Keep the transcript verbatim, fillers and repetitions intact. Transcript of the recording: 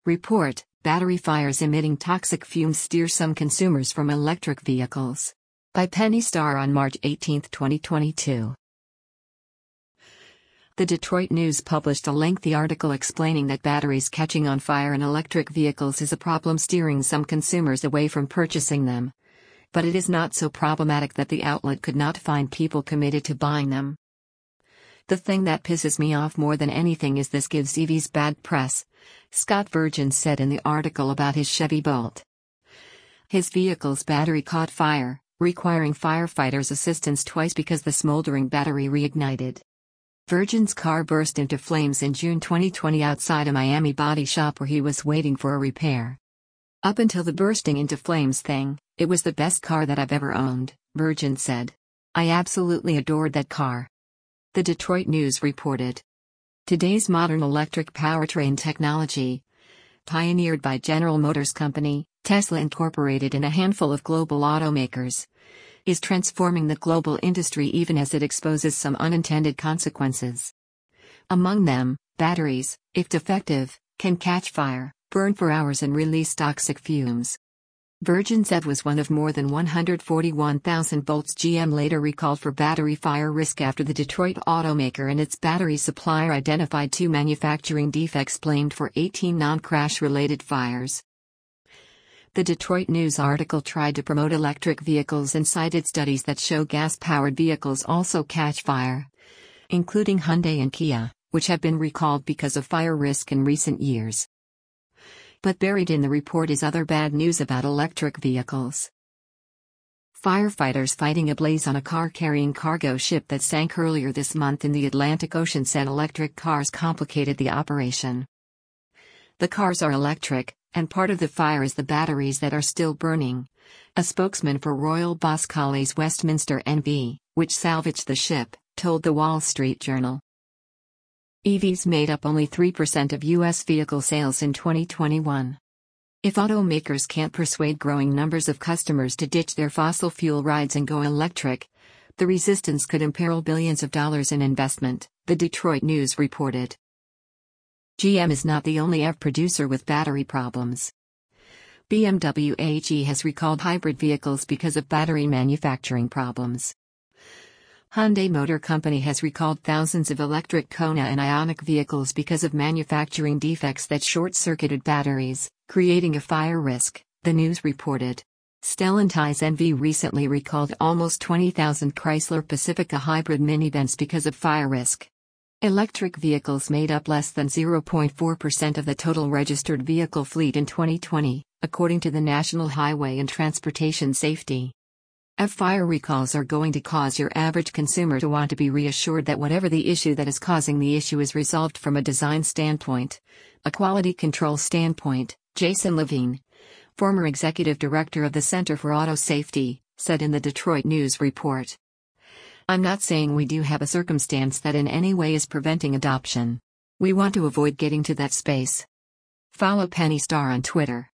Report: Battery fires emitting toxic fumes steer some consumers from electric vehicles. By Penny Starr on March eighteenth, twenty twenty-two. The Detroit News published a lengthy article explaining that batteries catching on fire in electric vehicles is a problem steering some consumers away from purchasing them. But it is not so problematic that the outlet could not find people committed to buying them. The thing that pisses me off more than anything is this gives E Vs bad press, Scott Virgin said in the article about his Chevy Bolt. His vehicle's battery caught fire, requiring firefighters' assistance twice because the smoldering battery reignited. Virgin's car burst into flames in June twenty twenty outside a Miami body shop where he was waiting for a repair. Up until the bursting into flames thing, it was the best car that I've ever owned, Virgin said. I absolutely adored that car. The Detroit News reported. Today's modern electric powertrain technology, pioneered by General Motors Company, Tesla Incorporated and a handful of global automakers, is transforming the global industry even as it exposes some unintended consequences. Among them, batteries, if defective, can catch fire, burn for hours and release toxic fumes. Virgin said was one of more than one hundred forty-one thousand bolts G M later recalled for battery fire risk after the Detroit automaker and its battery supplier identified two manufacturing defects blamed for eighteen non-crash related fires. The Detroit News article tried to promote electric vehicles and cited studies that show gas-powered vehicles also catch fire, including Hyundai and Kia, which have been recalled because of fire risk in recent years. But buried in the report is other bad news about electric vehicles. Firefighters fighting a blaze on a car-carrying cargo ship that sank earlier this month in the Atlantic Ocean said electric cars complicated the operation. The cars are electric, and part of the fire is the batteries that are still burning, a spokesman for Royal Boscali's Westminster N V, which salvaged the ship, told the Wall Street Journal. E Vs made up only three percent of U S vehicle sales in twenty twenty-one. If automakers can't persuade growing numbers of customers to ditch their fossil fuel rides and go electric, the resistance could imperil billions of dollars in investment, the Detroit News reported. G M is not the only E V producer with battery problems. B M W A G has recalled hybrid vehicles because of battery manufacturing problems. Hyundai Motor Company has recalled thousands of electric Kona and Ioniq vehicles because of manufacturing defects that short-circuited batteries, creating a fire risk, the news reported. Stellantis N V recently recalled almost twenty thousand Chrysler Pacifica hybrid minivans because of fire risk. Electric vehicles made up less than zero point four percent of the total registered vehicle fleet in twenty twenty, according to the National Highway and Transportation Safety. E V fire recalls are going to cause your average consumer to want to be reassured that whatever the issue that is causing the issue is resolved from a design standpoint, a quality control standpoint, Jason Levine, former executive director of the Center for Auto Safety, said in the Detroit News report. I'm not saying we do have a circumstance that in any way is preventing adoption. We want to avoid getting to that space. Follow Penny Starr on Twitter.